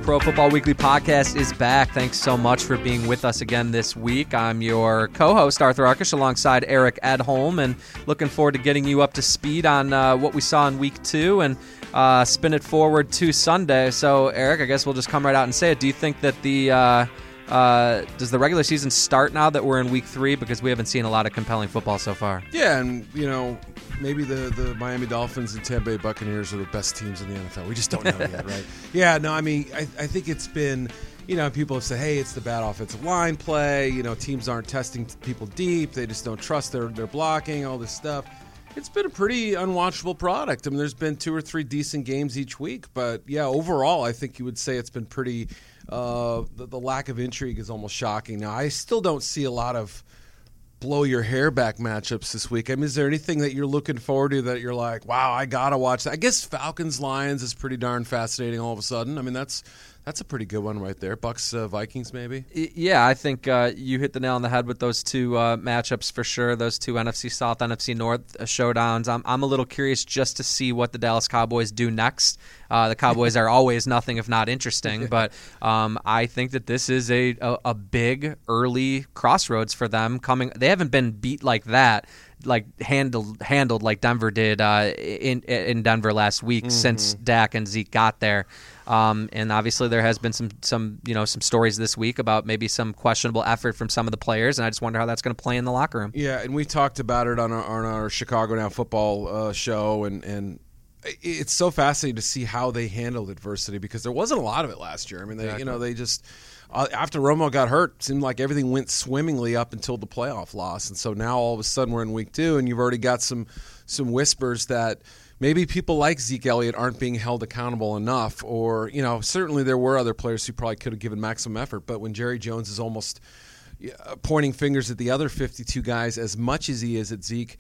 Pro Football Weekly podcast is back. Thanks so much for being with us again this week. I'm your co-host, Arthur Arkush, alongside Eric Edholm, and looking forward to getting you up to speed on what we saw in Week 2 and spin it forward to Sunday. So, Eric, I guess we'll just come right out and say it. Do you think that does the regular season start now that we're in Week 3? Because we haven't seen a lot of compelling football so far. Yeah, and, maybe the Miami Dolphins and Tampa Bay Buccaneers are the best teams in the NFL. We just don't know yet, right? Yeah, no, I think it's been, people have said, hey, it's the bad offensive line play. Teams aren't testing people deep. They just don't trust their blocking, all this stuff. It's been a pretty unwatchable product. I mean, there's been 2 or 3 decent games each week. But, yeah, overall, I think you would say it's been pretty the lack of intrigue is almost shocking. Now, I still don't see a lot of blow-your-hair-back matchups this week. I mean, is there anything that you're looking forward to that you're like, wow, I got to watch that? I guess Falcons-Lions is pretty darn fascinating all of a sudden. I mean, that's a pretty good one right there. Bucks-Vikings maybe? Yeah, I think you hit the nail on the head with those two matchups for sure, those two NFC South, NFC North showdowns. I'm a little curious just to see what the Dallas Cowboys do next. The Cowboys are always nothing if not interesting, but I think that this is a big early crossroads for them coming. They haven't been beat like that, like handled like Denver did in Denver last week since Dak and Zeke got there. And obviously there has been some stories this week about maybe some questionable effort from some of the players, and I just wonder how that's going to play in the locker room. Yeah, and we talked about it on our Chicago Now football show, and it's so fascinating to see how they handled adversity because there wasn't a lot of it last year. I mean, they just after Romo got hurt, it seemed like everything went swimmingly up until the playoff loss, and so now all of a sudden we're in Week 2, and you've already got some whispers that maybe people like Zeke Elliott aren't being held accountable enough, or certainly there were other players who probably could have given maximum effort, but when Jerry Jones is almost pointing fingers at the other 52 guys as much as he is at Zeke,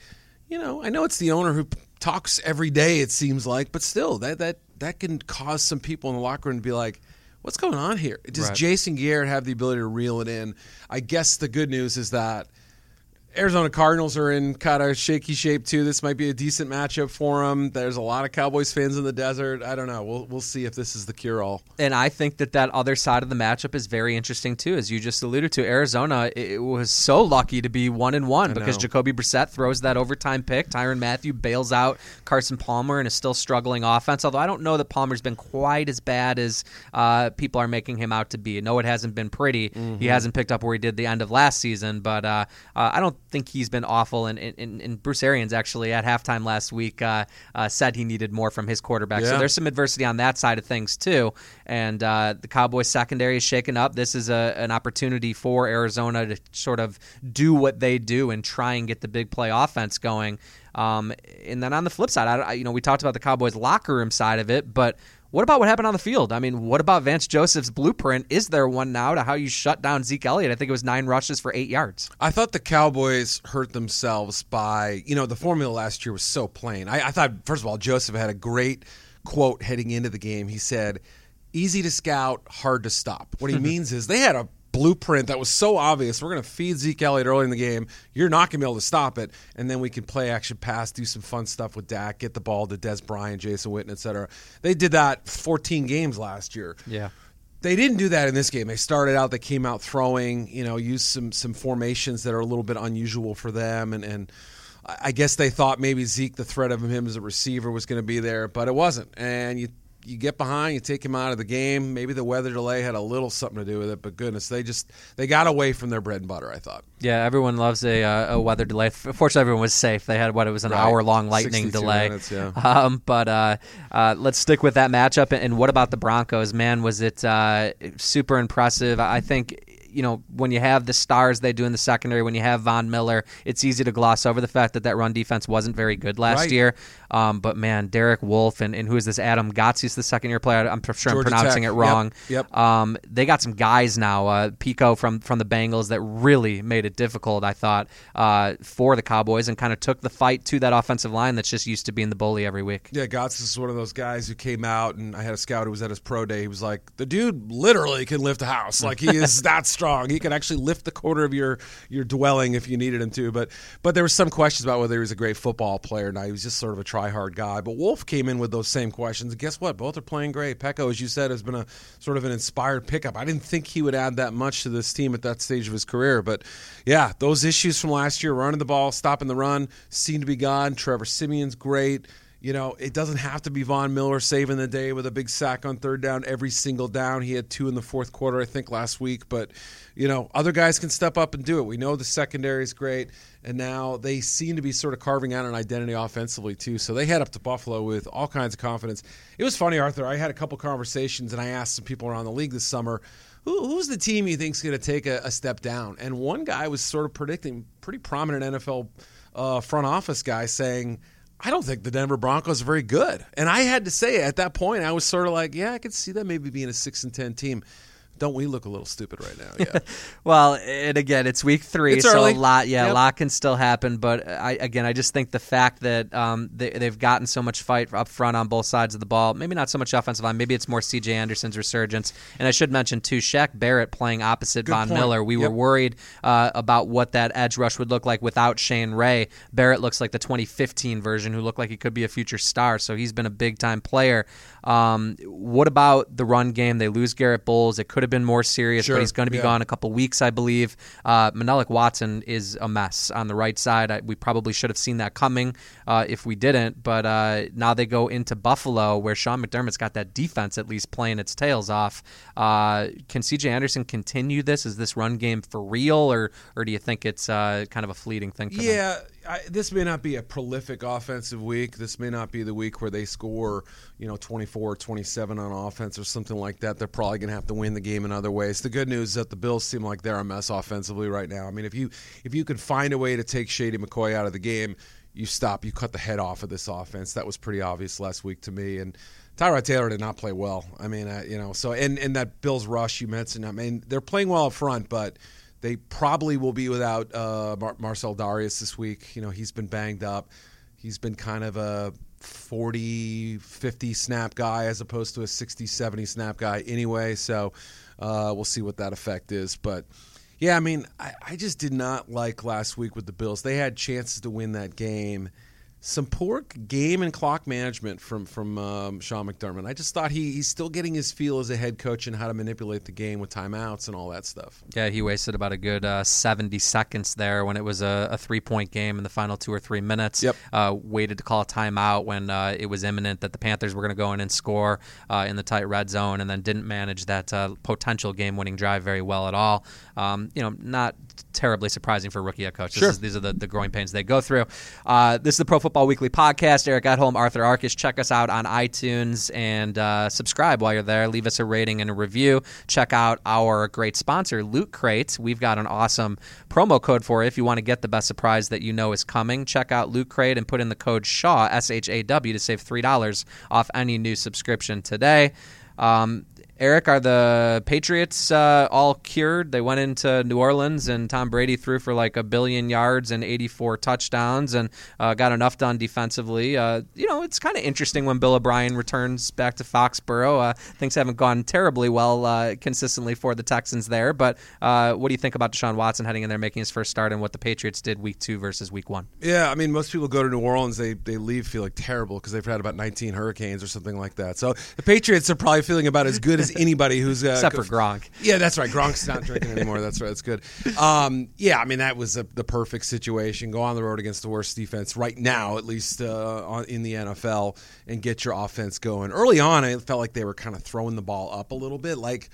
I know it's the owner who talks every day, it seems like, but still, that can cause some people in the locker room to be like, what's going on here? Does Jason Garrett have the ability to reel it in? I guess the good news is that Arizona Cardinals are in kind of shaky shape too. This might be a decent matchup for them. There's a lot of Cowboys fans in the desert. I don't know. We'll see if this is the cure-all. And I think that other side of the matchup is very interesting too, as you just alluded to. Arizona, it was so lucky to be 1-1 because Jacoby Brissett throws that overtime pick. Tyrann Mathieu bails out Carson Palmer and is still struggling offense. Although I don't know that Palmer's been quite as bad as people are making him out to be. No, it hasn't been pretty. He hasn't picked up where he did the end of last season, but I don't think he's been awful, and Bruce Arians actually at halftime last week said he needed more from his quarterback. Yeah. So there's some adversity on that side of things too, and the Cowboys secondary is shaken up. This is an opportunity for Arizona to sort of do what they do and try and get the big play offense going. And then on the flip side, we talked about the Cowboys locker room side of it, but what about what happened on the field? I mean, what about Vance Joseph's blueprint? Is there one now to how you shut down Zeke Elliott? I think it was 9 rushes for 8 yards. I thought the Cowboys hurt themselves by, the formula last year was so plain. I thought, first of all, Joseph had a great quote heading into the game. He said, easy to scout, hard to stop. What he means is they had a blueprint that was so obvious. We're going to feed Zeke Elliott early in the game. You're not going to be able to stop it. And then we can play action pass, do some fun stuff with Dak, get the ball to Des Bryant, Jason Witten, et cetera. They did that 14 games last year. Yeah. They didn't do that in this game. They started out, they came out throwing, used some formations that are a little bit unusual for them. And I guess they thought maybe Zeke, the threat of him as a receiver, was going to be there, but it wasn't. And you get behind, you take him out of the game. Maybe the weather delay had a little something to do with it, but goodness, they got away from their bread and butter, I thought. Yeah, everyone loves a weather delay. Fortunately, everyone was safe. They had it was an hour-long lightning delay. Minutes, yeah. But let's stick with that matchup. And what about the Broncos? Man, was it super impressive. I think when you have the stars they do in the secondary, when you have Von Miller, it's easy to gloss over the fact that run defense wasn't very good last year. But man, Derek Wolfe and who is this? Adam Gottsi's the second-year player. I'm sure I'm pronouncing it wrong. Yep. They got some guys now, Pico from the Bengals, that really made it difficult, I thought, for the Cowboys and kind of took the fight to that offensive line that's just used to being the bully every week. Yeah, Gotts is one of those guys who came out, and I had a scout who was at his pro day. He was like, the dude literally can lift a house. Like, he is that strong. strong. He could actually lift the corner of your dwelling if you needed him to. But there were some questions about whether he was a great football player. Now, he was just sort of a try-hard guy. But Wolf came in with those same questions. And guess what? Both are playing great. Peko, as you said, has been a sort of an inspired pickup. I didn't think he would add that much to this team at that stage of his career. But, yeah, those issues from last year, running the ball, stopping the run, seem to be gone. Trevor Siemian's great. You know, it doesn't have to be Von Miller saving the day with a big sack on third down every single down. He had 2 in the fourth quarter, I think, last week. But, you know, other guys can step up and do it. We know the secondary is great, and now they seem to be sort of carving out an identity offensively, too. So they head up to Buffalo with all kinds of confidence. It was funny, Arthur. I had a couple conversations, and I asked some people around the league this summer, who's the team you think is going to take a step down? And one guy was sort of predicting, pretty prominent NFL front office guy, saying, I don't think the Denver Broncos are very good. And I had to say, at that point, I was sort of like, yeah, I could see that maybe being a 6-10 team. Don't we look a little stupid right now? Yeah. Well, and again, it's week 3, it's so early. A lot can still happen. But I just think the fact that they've gotten so much fight up front on both sides of the ball, maybe not so much offensive line, maybe it's more C.J. Anderson's resurgence. And I should mention, too, Shaq Barrett playing opposite Von Miller. We were worried about what that edge rush would look like without Shane Ray. Barrett looks like the 2015 version, who looked like he could be a future star, so he's been a big-time player. What about the run game? They lose Garrett Bowles. It could have been more serious, but he's going to be gone a couple weeks, I believe. Menelik Watson is a mess on the right side. We probably should have seen that coming if we didn't, but now they go into Buffalo, where Sean McDermott's got that defense at least playing its tails off. Can C.J. Anderson continue this? Is this run game for real, or do you think it's kind of a fleeting thing for them? This may not be a prolific offensive week. This may not be the week where they score, 24 or 27 on offense or something like that. They're probably going to have to win the game in other ways. The good news is that the Bills seem like they're a mess offensively right now. I mean, if you could find a way to take Shady McCoy out of the game, you cut the head off of this offense. That was pretty obvious last week to me. And Tyrod Taylor did not play well. I mean, so and that Bills rush you mentioned, I mean, they're playing well up front, but they probably will be without Marcel Darius this week. He's been banged up. He's been kind of a 40, 50 snap guy as opposed to a 60, 70 snap guy anyway. So we'll see what that effect is. But, yeah, I mean, I just did not like last week with the Bills. They had chances to win that game. Some poor game and clock management from Sean McDermott. I just thought he's still getting his feel as a head coach and how to manipulate the game with timeouts and all that stuff. Yeah, he wasted about a good 70 seconds there when it was a 3-point game in the final 2 or 3 minutes. Yep. Waited to call a timeout when it was imminent that the Panthers were going to go in and score in the tight red zone, and then didn't manage that potential game-winning drive very well at all. Not terribly surprising for a rookie head coach. These are the growing pains they go through. This is the Pro Football Weekly podcast. Eric Edholm, Arthur Arkush. Check us out on iTunes and subscribe while you're there. Leave us a rating and a review. Check out our great sponsor, Loot Crate. We've got an awesome promo code for you if you want to get the best surprise that you know is coming. Check out Loot Crate and put in the code SHAW, S-H-A-W, to save $3 off any new subscription today. Eric, are the Patriots all cured? They went into New Orleans, and Tom Brady threw for like 1 billion yards and 84 touchdowns and got enough done defensively. It's kind of interesting when Bill O'Brien returns back to Foxborough. Things haven't gone terribly well consistently for the Texans there. But what do you think about Deshaun Watson heading in there, making his first start, and what the Patriots did week 2 versus week 1? Yeah, I mean, most people go to New Orleans, they leave feeling terrible because they've had about 19 hurricanes or something like that. So the Patriots are probably feeling about as good as anybody who's except for Gronk. Yeah, that's right. Gronk's not drinking anymore. That's right. That's good. I mean, that was the perfect situation. Go on the road against the worst defense right now, at least in the NFL, and get your offense going. Early on, I felt like they were kind of throwing the ball up a little bit. Like,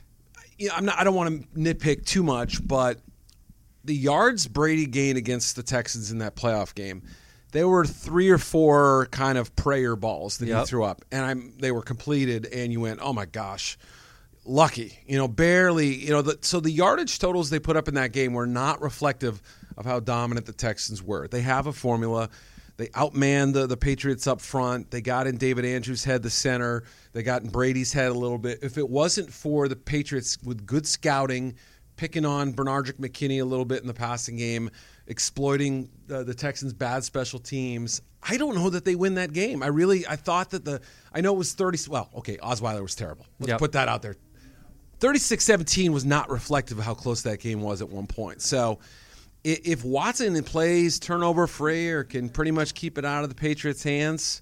I don't want to nitpick too much, but the yards Brady gained against the Texans in that playoff game, there were 3 or 4 kind of prayer balls that he threw up, and they were completed, and you went, oh my gosh, lucky, barely, so the yardage totals they put up in that game were not reflective of how dominant the Texans were. They have a formula. They outmanned the Patriots up front. They got in David Andrews' head, the center. They got in Brady's head a little bit. If it wasn't for the Patriots with good scouting, picking on Bernardrick McKinney a little bit in the passing game, exploiting the Texans' bad special teams, I don't know that they win that game. I thought that I know it was 30. Well, okay, Osweiler was terrible. Let's put that out there. 36-17 was not reflective of how close that game was at one point. So if Watson plays turnover free or can pretty much keep it out of the Patriots' hands,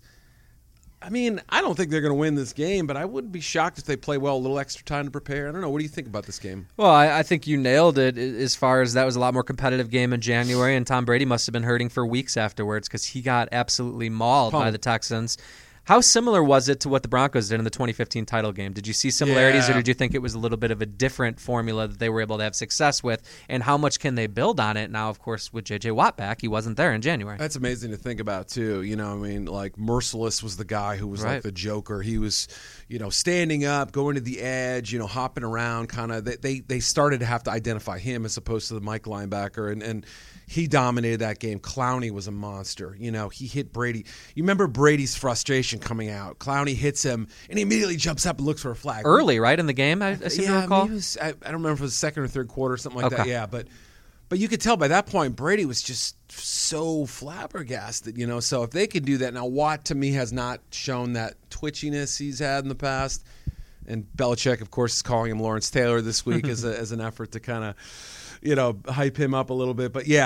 I mean, I don't think they're going to win this game, but I wouldn't be shocked if they play well, a little extra time to prepare. I don't know. What do you think about this game? Well, I think you nailed it as far as that was a lot more competitive game in January, and Tom Brady must have been hurting for weeks afterwards because he got absolutely mauled by the Texans. How similar was it to what the Broncos did in the 2015 title game? Did you see similarities, or did you think it was a little bit of a different formula that they were able to have success with? And how much can they build on it now, of course, with J.J. Watt back? He wasn't there in January. That's amazing to think about, too. I mean, like, Merciless was the guy who was like the Joker. He was, standing up, going to the edge, hopping around, kind of. They started to have to identify him as opposed to the Mike linebacker, and he dominated that game. Clowney was a monster. He hit Brady. You remember Brady's frustration coming out. Clowney hits him, and he immediately jumps up and looks for a flag. Early, right, in the game, I seem to recall? I don't remember if it was the second or third quarter, something like that. Yeah, but you could tell by that point, Brady was just so flabbergasted, So if they could do that. Now, Watt, to me, has not shown that twitchiness he's had in the past. And Belichick, of course, is calling him Lawrence Taylor this week as an effort to kind of hype him up a little bit. But,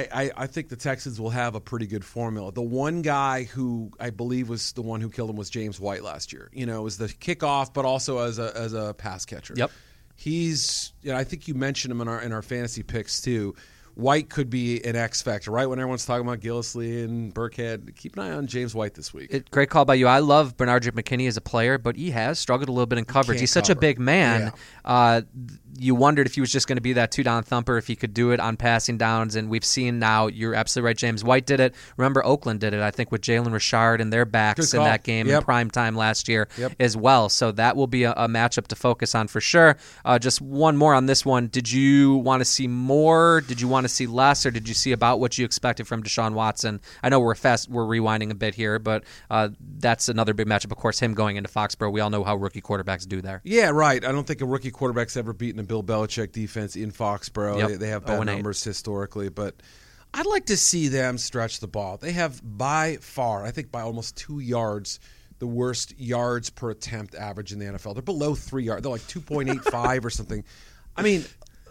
I think the Texans will have a pretty good formula. The one guy who I believe was the one who killed him was James White last year. It was the kickoff, but also as a pass catcher. Yep. He's, I think you mentioned him in our fantasy picks too. White could be an X factor, right? When everyone's talking about Gillislee and Burkhead, keep an eye on James White this week. Great call by you. I love Bernard McKinney as a player, but he has struggled a little bit in coverage. He's such a big man. Yeah. You wondered if he was just going to be that two-down thumper, if he could do it on passing downs, and we've seen now, you're absolutely right, James White did it. Remember, Oakland did it, I think, with Jalen Richard and their backs in that game in prime time last year as well. So that will be a matchup to focus on for sure. Just one more on this one. Did you want to see more? Did you want to see less, or did you see about what you expected from Deshaun Watson? I know we're rewinding a bit here, but that's another big matchup. Of course, him going into Foxborough, we all know how rookie quarterbacks do there. Yeah, right. I don't think a rookie quarterback's ever beaten a Bill Belichick defense in Foxborough. They have bad numbers historically, but I'd like to see them stretch the ball. They have by far, I think by almost 2 yards, the worst yards per attempt average in the NFL. They're below 3 yards. They're like 2.85 or something. I mean,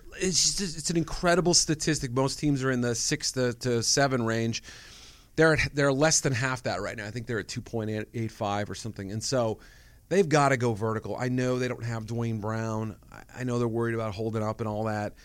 it's an incredible statistic. Most teams are in the 6 to 7 range. They're less than half that right now. I think they're at 2.85 or something. And so they've got to go vertical. I know they don't have Dwayne Brown. I know they're worried about holding up and all that.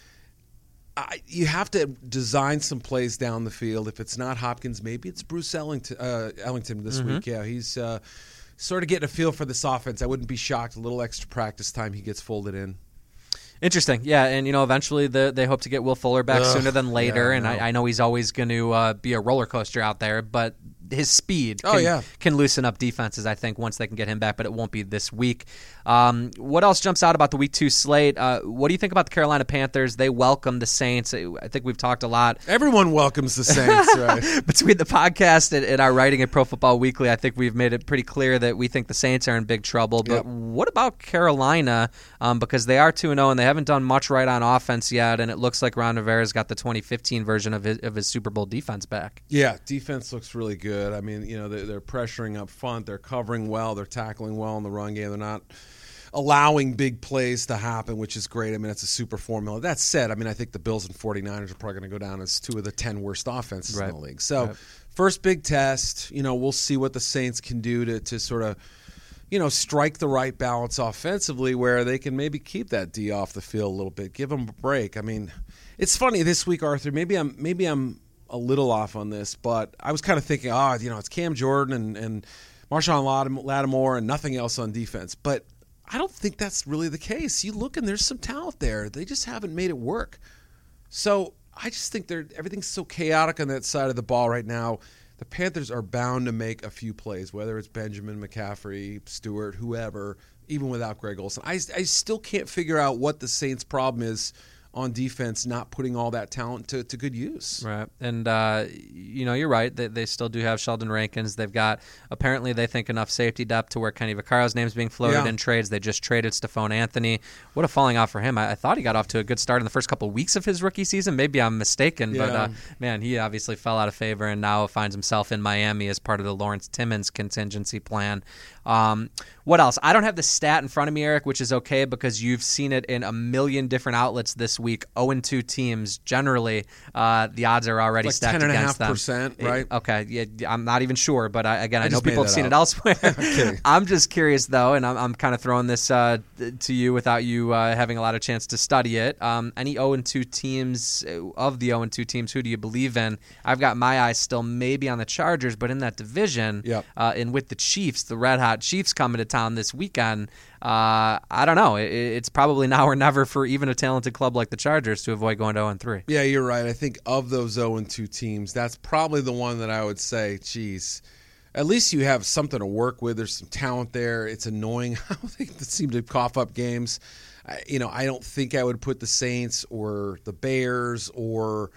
You have to design some plays down the field. If it's not Hopkins, maybe it's Bruce Ellington this week. Yeah, he's sort of getting a feel for this offense. I wouldn't be shocked. A little extra practice time, he gets folded in. Interesting. Yeah, and eventually they hope to get Will Fuller back sooner than later, and I know he's always going to be a roller coaster out there, but his speed can loosen up defenses, I think, once they can get him back, but it won't be this week. What else jumps out about the Week 2 slate? What do you think about the Carolina Panthers? They welcome the Saints. I think we've talked a lot. Everyone welcomes the Saints, right? Between the podcast and our writing at Pro Football Weekly, I think we've made it pretty clear that we think the Saints are in big trouble. But what about Carolina? Because they are 2-0, and they haven't done much right on offense yet, and it looks like Ron Rivera's got the 2015 version of his Super Bowl defense back. Yeah, defense looks really good. I mean, they're pressuring up front. They're covering well. They're tackling well in the run game. They're not allowing big plays to happen, which is great. I mean, it's a super formula. That said, I mean, I think the Bills and 49ers are probably going to go down as 2 of the 10 worst offenses in the league. So first big test, we'll see what the Saints can do to sort of, strike the right balance offensively where they can maybe keep that D off the field a little bit, give them a break. I mean, it's funny this week, Arthur, maybe I'm a little off on this, but I was kind of thinking, it's Cam Jordan and Marshawn Lattimore and nothing else on defense. But I don't think that's really the case. You look and there's some talent there. They just haven't made it work. So I just think everything's so chaotic on that side of the ball right now. The Panthers are bound to make a few plays, whether it's Benjamin, McCaffrey, Stewart, whoever, even without Greg Olsen. I still can't figure out what the Saints' problem is on defense, not putting all that talent to good use. Right. And, you're right. They still do have Sheldon Rankins. They've got, apparently they think enough safety depth to where Kenny Vaccaro's name's being floated in trades. They just traded Stephone Anthony. What a falling off for him. I thought he got off to a good start in the first couple of weeks of his rookie season. Maybe I'm mistaken, but man, he obviously fell out of favor and now finds himself in Miami as part of the Lawrence Timmons contingency plan. What else? I don't have the stat in front of me, Eric, which is okay because you've seen it in a million different outlets this week. 0-2 teams, generally, the odds are already stacked against them. 10.5%, right? Okay, yeah, I'm not even sure, but I know people have seen it elsewhere. I'm just curious, though, and I'm kind of throwing this to you without you having a lot of chance to study it. Any 0-2 teams, of the 0-2 teams, who do you believe in? I've got my eyes still maybe on the Chargers, but in that division, and with the Chiefs, the red-hot Chiefs coming to town this weekend, I don't know. It's probably now or never for even a talented club like the Chargers to avoid going to 0-3. Yeah, you're right. I think of those 0-2 teams, that's probably the one that I would say, geez, at least you have something to work with. There's some talent there. It's annoying how they seem to cough up games. I don't think I would put the Saints or the Bears or,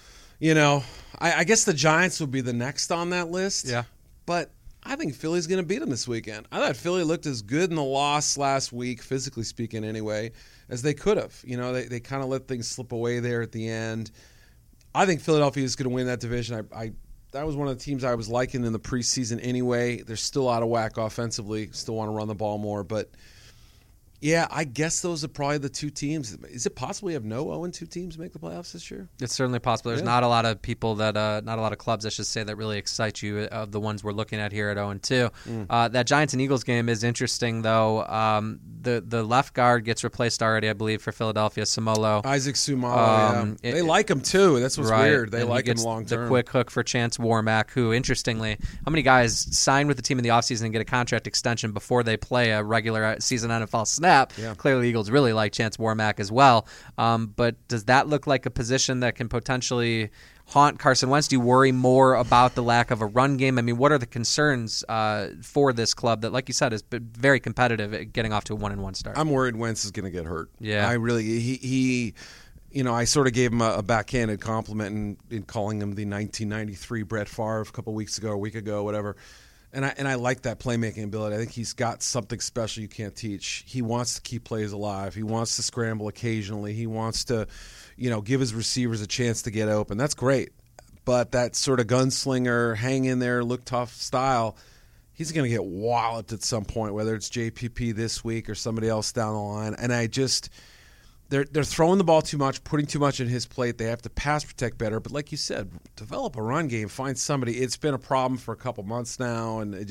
I guess the Giants would be the next on that list. Yeah. But I think Philly's going to beat them this weekend. I thought Philly looked as good in the loss last week, physically speaking anyway, as they could have. They kind of let things slip away there at the end. I think Philadelphia is going to win that division. That was one of the teams I was liking in the preseason anyway. They're still out of whack offensively, still want to run the ball more. But, yeah, I guess those are probably the two teams. Is it possible we have no 0-2 teams make the playoffs this year? It's certainly possible. There's not a lot of people not a lot of clubs, I should say, that really excite you of the ones we're looking at here at 0-2. That Giants and Eagles game is interesting, though. The left guard gets replaced already, I believe, for Philadelphia, Samolo. Isaac Sumalo, They like him, too. That's what's weird. They like him long term. The quick hook for Chance Warmack, who, interestingly, how many guys sign with the team in the offseason and get a contract extension before they play a regular season NFL snap? Yeah. Clearly, Eagles really like Chance Warmack as well. But does that look like a position that can potentially haunt Carson Wentz? Do you worry more about the lack of a run game? I mean, what are the concerns for this club that, like you said, is very competitive at getting off to a 1-1 start? I'm worried Wentz is going to get hurt. Yeah. I really he I sort of gave him a backhanded compliment in calling him the 1993 Brett Favre a couple weeks ago, a week ago, whatever. And I like that playmaking ability. I think he's got something special you can't teach. He wants to keep plays alive. He wants to scramble occasionally. He wants to, give his receivers a chance to get open. That's great. But that sort of gunslinger, hang in there, look tough style, he's going to get walloped at some point, whether it's JPP this week or somebody else down the line. And they're throwing the ball too much, putting too much in his plate. They have to pass protect better. But like you said, develop a run game, find somebody. It's been a problem for a couple months now, and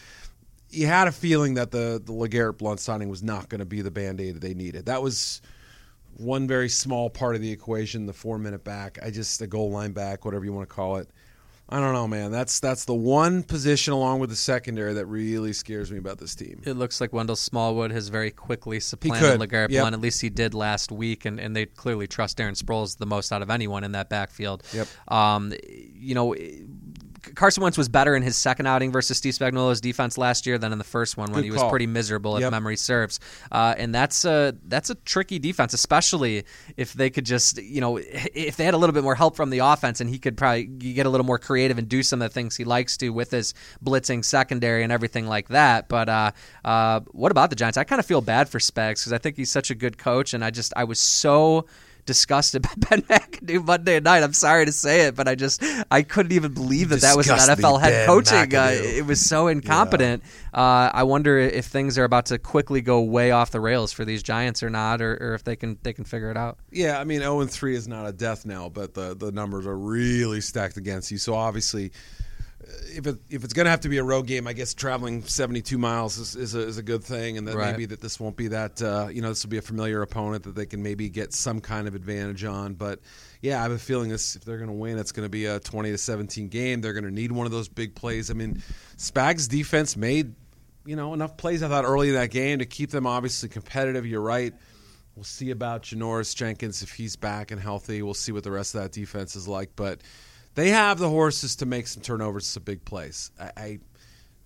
you had a feeling that the LeGarrette Blount signing was not going to be the Band-Aid that they needed. That was one very small part of the equation, the 4-minute back. The goal line back, whatever you want to call it. I don't know, man. That's the one position along with the secondary that really scares me about this team. It looks like Wendell Smallwood has very quickly supplanted LeGarrette Blount. At least he did last week, and they clearly trust Darren Sproles the most out of anyone in that backfield. Yep. Carson Wentz was better in his second outing versus Steve Spagnuolo's defense last year than in the first one when he was pretty miserable, if memory serves. And that's a tricky defense, especially if they could just, if they had a little bit more help from the offense and he could probably get a little more creative and do some of the things he likes to with his blitzing secondary and everything like that. But what about the Giants? I kind of feel bad for Spags because I think he's such a good coach, and I was so disgusted by Ben McAdoo Monday night. I'm sorry to say it, but I couldn't even believe that was an NFL head coaching. It was so incompetent. Yeah. I wonder if things are about to quickly go way off the rails for these Giants or not, or if they can figure it out. Yeah, I mean 0-3 is not a death knell, but the numbers are really stacked against you. So obviously, if it's going to have to be a road game, I guess traveling 72 miles is a good thing, and that maybe that this won't be that this will be a familiar opponent that they can maybe get some kind of advantage on. But yeah, I have a feeling if they're going to win, it's going to be a 20-17 game. They're going to need one of those big plays. I mean, Spags' defense made enough plays I thought early in that game to keep them obviously competitive. You're right. We'll see about Janoris Jenkins if he's back and healthy. We'll see what the rest of that defense is like, but they have the horses to make some turnovers, some big plays.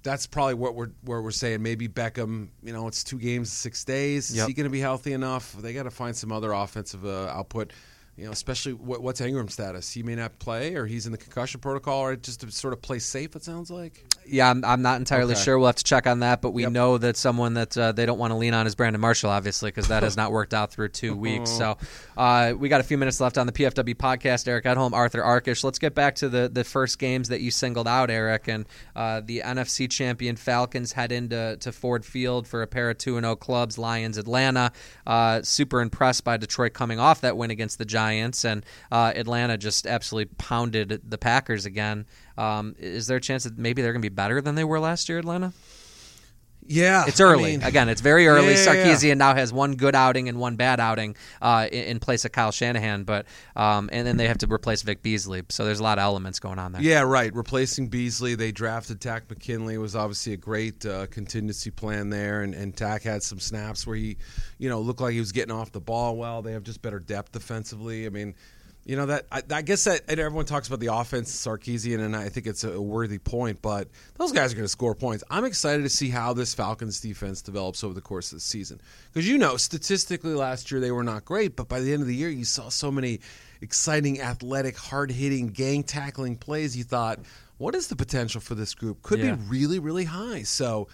that's probably what we're saying. Maybe Beckham, it's 2 games, 6 days. Is he going to be healthy enough? They got to find some other offensive output. Especially what's Ingram's status? He may not play, or he's in the concussion protocol, or just to sort of play safe. It sounds like. Yeah, I'm not entirely sure. We'll have to check on that, but we know that someone that they don't want to lean on is Brandon Marshall, obviously, because that has not worked out through 2 weeks. So we got a few minutes left on the PFW podcast. Eric Edholm, Arthur Arkish. Let's get back to the first games that you singled out, Eric, and the NFC champion Falcons head into Ford Field for a pair of 2-0 clubs, Lions, Atlanta. Super impressed by Detroit coming off that win against the Giants. And Atlanta just absolutely pounded the Packers again. Is there a chance that maybe they're going to be better than they were last year, Atlanta? Yeah. It's early. Again, it's very early. Sarkisian now has one good outing and one bad outing in place of Kyle Shanahan, but and then they have to replace Vic Beasley. So there's a lot of elements going on there. Yeah, right. Replacing Beasley, they drafted Tack McKinley. Was obviously a great contingency plan there, and Tack had some snaps where he, looked like he was getting off the ball well. They have just better depth defensively. I mean, I guess that everyone talks about the offense, Sarkisian, and I think it's a worthy point, but those guys are going to score points. I'm excited to see how this Falcons defense develops over the course of the season. Because, statistically last year they were not great, but by the end of the year you saw so many exciting, athletic, hard-hitting, gang-tackling plays. You thought, what is the potential for this group? Could be really, really high. So,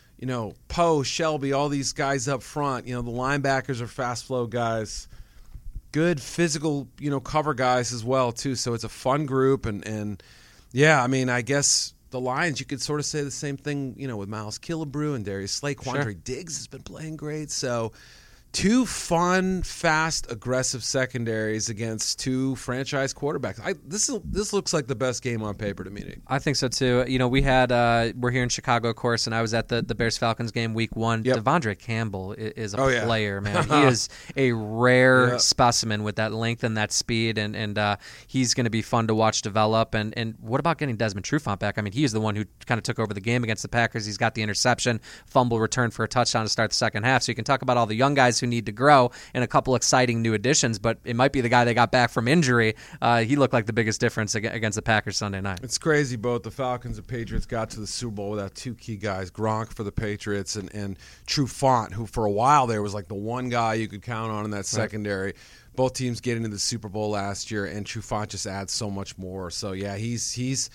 Poe, Shelby, all these guys up front, the linebackers are fast flow guys. Good physical, cover guys as well, too. So it's a fun group. And yeah, I mean, I guess the Lions, you could sort of say the same thing, with Miles Killebrew and Darius Slay. Quandre Diggs has been playing great. So 2 fun, fast, aggressive secondaries against 2 franchise quarterbacks. This looks like the best game on paper to me. I think so too. We had we're here in Chicago, of course, and I was at the Bears Falcons game week 1. Yep. Devondre Campbell is a player, man. He is a rare specimen with that length and that speed, and he's going to be fun to watch develop. And what about getting Desmond Trufant back? I mean, he is the one who kind of took over the game against the Packers. He's got the interception, fumble return for a touchdown to start the second half. So you can talk about all the young guys who need to grow and a couple exciting new additions, but it might be the guy they got back from injury. He looked like the biggest difference against the Packers Sunday night. It's crazy. Both the Falcons and Patriots got to the Super Bowl without 2 key guys, Gronk for the Patriots and Trufant, who for a while there was like the one guy you could count on in that secondary. Both teams get into the Super Bowl last year, and Trufant just adds so much more. So yeah, he's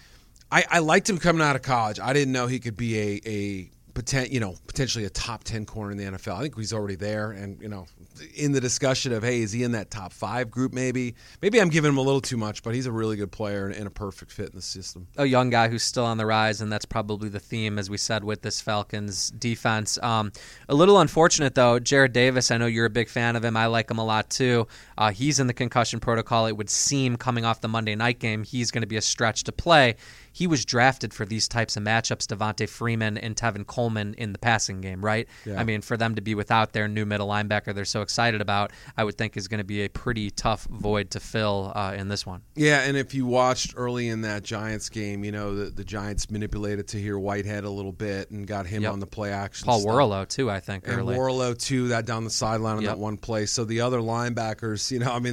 I liked him coming out of college. I didn't know he could be potentially a top 10 corner in the NFL. I think he's already there, and in the discussion of, hey, is he in that top 5 group? Maybe I'm giving him a little too much, but he's a really good player and a perfect fit in the system. A young guy who's still on the rise, and that's probably the theme, as we said, with this Falcons defense. A little unfortunate though, Jared Davis. I know you're a big fan of him. I like him a lot too. He's in the concussion protocol. It would seem coming off the Monday night game, he's going to be a stretch to play. He was drafted for these types of matchups, Devontae Freeman and Tevin Coleman in the passing game, right? Yeah. I mean, for them to be without their new middle linebacker they're so excited about, I would think is going to be a pretty tough void to fill in this one. Yeah, and if you watched early in that Giants game, the Giants manipulated Tahir Whitehead a little bit and got him on the play action. Paul Warlow, too, I think, and early. Warlow, too, that down the sideline on that one play. So the other linebackers,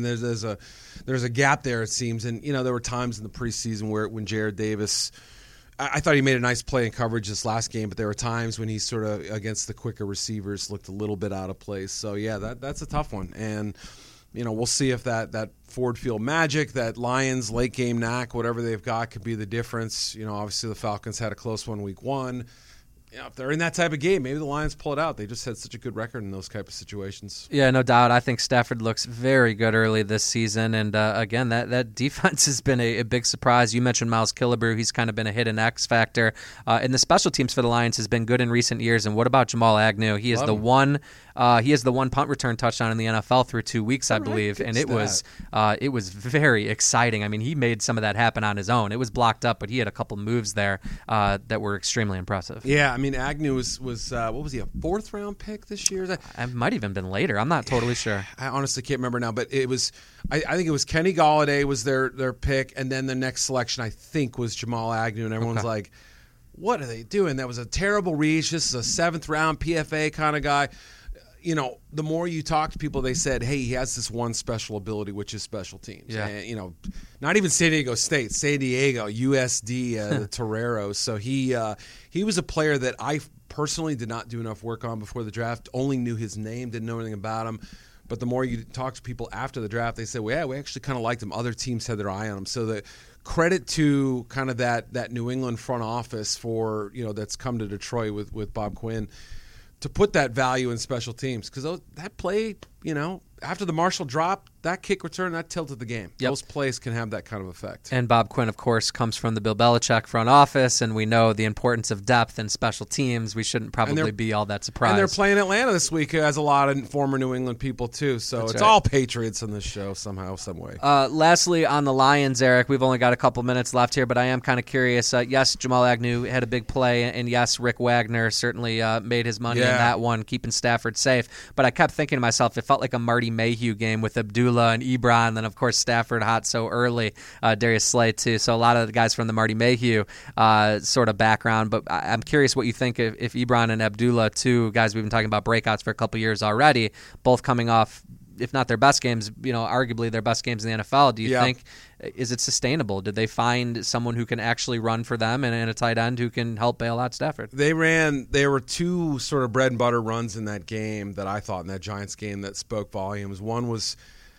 there's a gap there, it seems. And, there were times in the preseason when Jared Davis, I thought he made a nice play in coverage this last game, but there were times when he sort of, against the quicker receivers, looked a little bit out of place. So, yeah, that's a tough one. And, we'll see if that Ford Field magic, that Lions late-game knack, whatever they've got, could be the difference. Obviously the Falcons had a close one week 1. If they're in that type of game, maybe the Lions pull it out. They just had such a good record in those type of situations. Yeah, no doubt. I think Stafford looks very good early this season. And, again, that defense has been a big surprise. You mentioned Miles Killebrew. He's kind of been a hidden X factor. And the special teams for the Lions has been good in recent years. And what about Jamal Agnew? He is the one punt return touchdown in the NFL through 2 weeks, I believe. And it was very exciting. I mean, he made some of that happen on his own. It was blocked up, but he had a couple moves there that were extremely impressive. Yeah, I mean, Agnew was what was he, a 4th round pick this year? It might even been later. I'm not totally sure. I honestly can't remember now, but it was. I think it was Kenny Golladay was their pick, and then the next selection I think was Jamal Agnew, and everyone's like, "What are they doing? That was a terrible reach. This is a 7th round PFA kind of guy." the more you talk to people, they said, hey, he has this one special ability, which is special teams. Yeah. And, not even San Diego State, San Diego, USD, the Toreros. So he was a player that I personally did not do enough work on before the draft, only knew his name, didn't know anything about him. But the more you talk to people after the draft, they say, well, yeah, we actually kind of liked him. Other teams had their eye on him. So the credit to kind of that New England front office for, that's come to Detroit with Bob Quinn to put that value in special teams. Because that play, after the Marshall drop, that kick return, that tilted the game. Yep. Those plays can have that kind of effect. And Bob Quinn, of course, comes from the Bill Belichick front office, and we know the importance of depth in special teams. We shouldn't probably be all that surprised. And they're playing Atlanta this week as a lot of former New England people, too. So That's all Patriots in this show somehow, some way. Lastly, on the Lions, Eric, we've only got a couple minutes left here, but I am kind of curious. Yes, Jamal Agnew had a big play, and yes, Rick Wagner certainly made his money in that one, keeping Stafford safe. But I kept thinking to myself, it felt like a Marty Mayhew game with Abdullah and Ebron, and then, of course, Stafford hot so early, Darius Slay, too. So a lot of the guys from the Marty Mayhew sort of background. But I'm curious what you think if Ebron and Abdullah, two guys we've been talking about breakouts for a couple years already, both coming off, if not their best games, arguably their best games in the NFL. Do you think, is it sustainable? Did they find someone who can actually run for them and a tight end who can help bail out Stafford? There were two sort of bread and butter runs in that game that I thought in that Giants game that spoke volumes. One was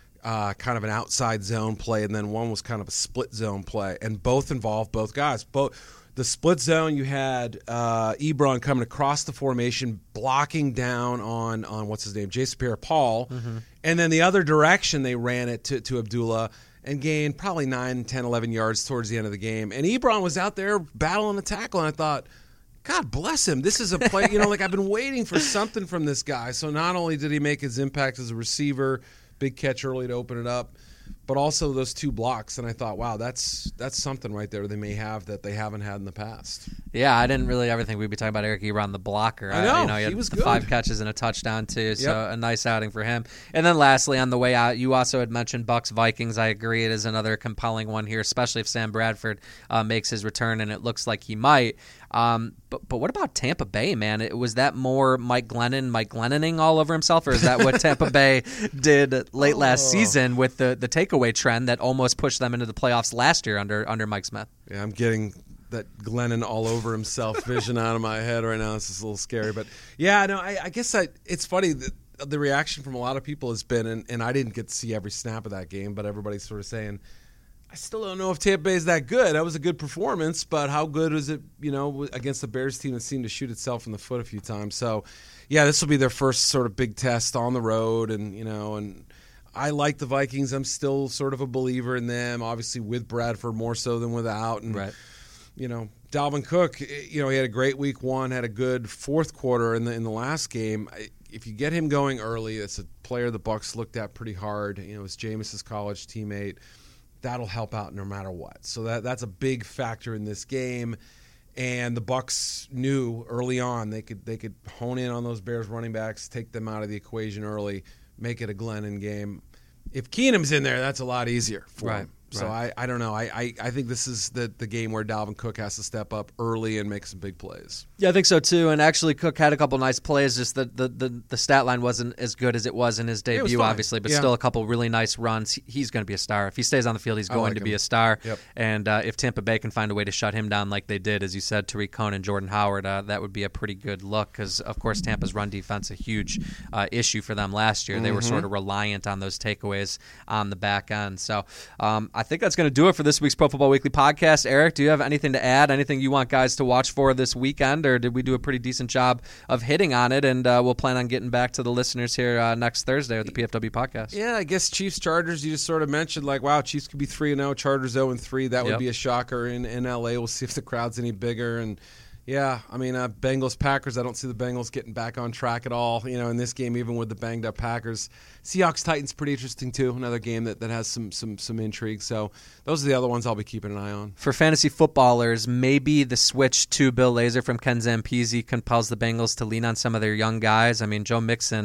kind of an outside zone play, and then one was kind of a split zone play, and both involved both guys. The split zone, you had Ebron coming across the formation, blocking down on what's his name, Jason Pierre-Paul, and then the other direction they ran it to Abdullah and gained probably 9, 10, 11 yards towards the end of the game. And Ebron was out there battling a tackle, and I thought, God bless him. This is a play, I've been waiting for something from this guy. So not only did he make his impact as a receiver, big catch early to open it up, but also those two blocks. And I thought, wow, that's something right there they may have that they haven't had in the past. Yeah, I didn't really ever think we'd be talking about Eric Ebron, the blocker. I know, he had was good. 5 catches and a touchdown, too, so a nice outing for him. And then lastly, on the way out, you also had mentioned Bucs-Vikings. I agree, it is another compelling one here, especially if Sam Bradford makes his return, and it looks like he might. But what about Tampa Bay, man? Was that more Mike Glennoning all over himself, or is that what Tampa Bay did late last season with the takeaway trend that almost pushed them into the playoffs last year under Mike Smith? Yeah, I'm getting that Glennon all over himself vision out of my head right now. This is a little scary, but yeah, no, I guess it's funny that the reaction from a lot of people has been, and I didn't get to see every snap of that game, but everybody's sort of saying, I still don't know if Tampa Bay is that good. That was a good performance, but how good is it, against the Bears team that seemed to shoot itself in the foot a few times? So, yeah, this will be their first sort of big test on the road, and I like the Vikings. I'm still sort of a believer in them, obviously with Bradford more so than without. And, right. Dalvin Cook, he had a great week one, had a good fourth quarter in the last game. If you get him going early, it's a player the Bucs looked at pretty hard. It's Jameis's college teammate. That'll help out no matter what. So that's a big factor in this game. And the Bucs knew early on they could hone in on those Bears running backs, take them out of the equation early, make it a Glennon game. If Keenum's in there, that's a lot easier for him. So I don't know. I think this is the game where Dalvin Cook has to step up early and make some big plays. Yeah, I think so too. And actually, Cook had a couple nice plays. Just the stat line wasn't as good as it was in his debut, obviously, but still a couple really nice runs. He's going to be a star. If he stays on the field, he's going to be a star. Yep. And if Tampa Bay can find a way to shut him down like they did, as you said, Tariq Cohen, Jordan Howard, that would be a pretty good look because, of course, Tampa's run defense a huge issue for them last year. They were sort of reliant on those takeaways on the back end. So I think that's going to do it for this week's Pro Football Weekly podcast. Eric, do you have anything to add? Anything you want guys to watch for this weekend, or did we do a pretty decent job of hitting on it? And we'll plan on getting back to the listeners here next Thursday with the PFW podcast. Yeah, I guess Chiefs-Chargers, you just sort of mentioned, wow, Chiefs could be 3-0, Chargers 0-3. That would be a shocker in L.A. We'll see if the crowd's any bigger. And yeah, I mean, Bengals-Packers, I don't see the Bengals getting back on track at all, in this game, even with the banged-up Packers. Seahawks-Titans, pretty interesting, too. Another game that has some intrigue. So those are the other ones I'll be keeping an eye on. For fantasy footballers, maybe the switch to Bill Lazor from Ken Zampese compels the Bengals to lean on some of their young guys. I mean, Joe Mixon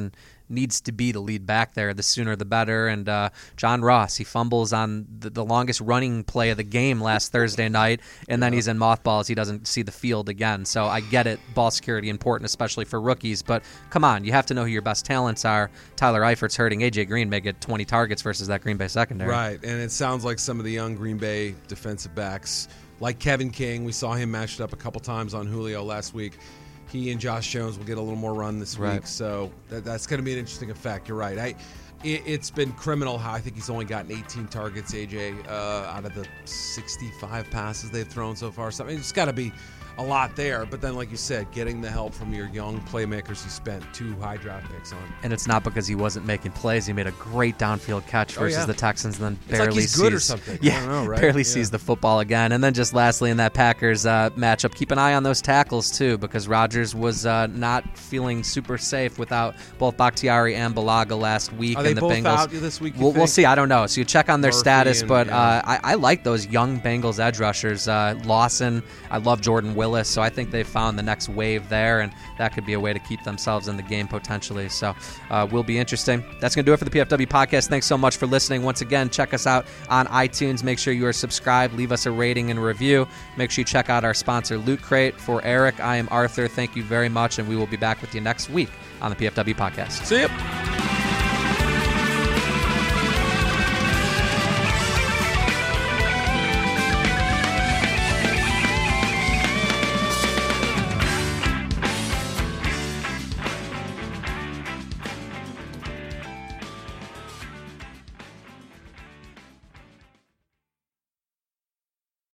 needs to be the lead back there. The sooner the better. And John Ross, he fumbles on the longest running play of the game last Thursday night, and then he's in mothballs. He doesn't see the field again. So I get it, ball security important, especially for rookies. But come on, you have to know who your best talents are. Tyler Eifert's hurting. A.J. Green may get 20 targets versus that Green Bay secondary. Right, and it sounds like some of the young Green Bay defensive backs, like Kevin King, we saw him matched up a couple times on Julio last week. He and Josh Jones will get a little more run this week, so that's going to be an interesting effect. You're right. It's been criminal how I think he's only gotten 18 targets, AJ, out of the 65 passes they've thrown so far. So it's got to be a lot there. But then, like you said, getting the help from your young playmakers you spent 2 high draft picks on. And it's not because he wasn't making plays. He made a great downfield catch versus the Texans, and then it's barely like he's good or something. Yeah, I don't know, right? barely sees the football again. And then just lastly in that Packers matchup, keep an eye on those tackles too, because Rodgers was not feeling super safe without both Bakhtiari and Balaga last week. Are they and the both Bengals out this week? We'll see. I don't know. So you check on their Murphy status, but yeah. I like those young Bengals edge rushers. Lawson, I love Jordan Willis, so I think they've found the next wave there, and that could be a way to keep themselves in the game potentially. So will be interesting. That's going to do it for the PFW podcast. Thanks so much for listening. Once again, check us out on iTunes. Make sure you are subscribed. Leave us a rating and review. Make sure you check out our sponsor, Loot Crate. For Eric, I am Arthur. Thank you very much, and we will be back with you next week on the PFW podcast. See you.